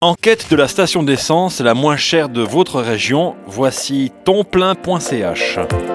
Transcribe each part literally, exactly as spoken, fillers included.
En quête de la station d'essence la moins chère de votre région, voici tonplein point c h.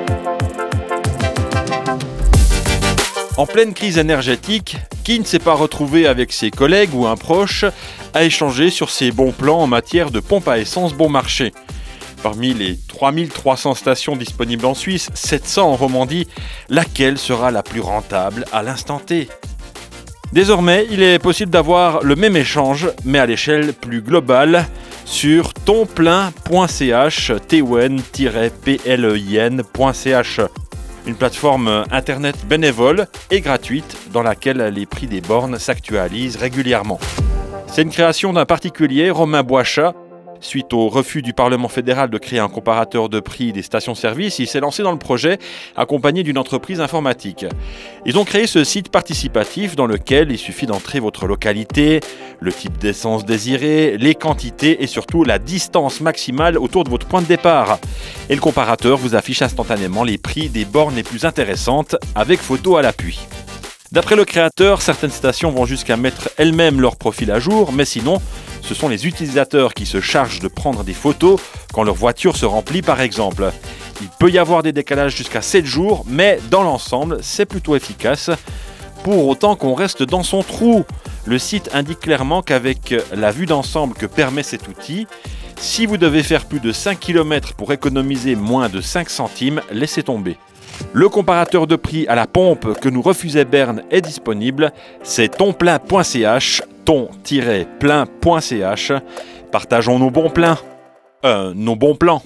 En pleine crise énergétique, qui ne s'est pas retrouvé avec ses collègues ou un proche à échanger sur ses bons plans en matière de pompe à essence bon marché? Parmi les trois mille trois cents stations disponibles en Suisse, sept cents en Romandie, laquelle sera la plus rentable à l'instant T? Désormais, il est possible d'avoir le même échange, mais à l'échelle plus globale, sur tonplein point c h, t o n p l e i n point c h. Une plateforme internet bénévole et gratuite dans laquelle les prix des bornes s'actualisent régulièrement. C'est une création d'un particulier, Romain Boichat. Suite au refus du Parlement fédéral de créer un comparateur de prix des stations-service, il s'est lancé dans le projet accompagné d'une entreprise informatique. Ils ont créé ce site participatif dans lequel il suffit d'entrer votre localité, le type d'essence désiré, les quantités et surtout la distance maximale autour de votre point de départ. Et le comparateur vous affiche instantanément les prix des bornes les plus intéressantes avec photo à l'appui. D'après le créateur, certaines stations vont jusqu'à mettre elles-mêmes leur profil à jour, mais sinon, ce sont les utilisateurs qui se chargent de prendre des photos quand leur voiture se remplit par exemple. Il peut y avoir des décalages jusqu'à sept jours, mais dans l'ensemble, c'est plutôt efficace. Pour autant qu'on reste dans son trou, le site indique clairement qu'avec la vue d'ensemble que permet cet outil, si vous devez faire plus de cinq kilomètres pour économiser moins de cinq centimes, laissez tomber. Le comparateur de prix à la pompe que nous refusait Berne est disponible, c'est tonplein point c h, ton plein point c h. Partageons nos bons plans, euh, nos bons plans.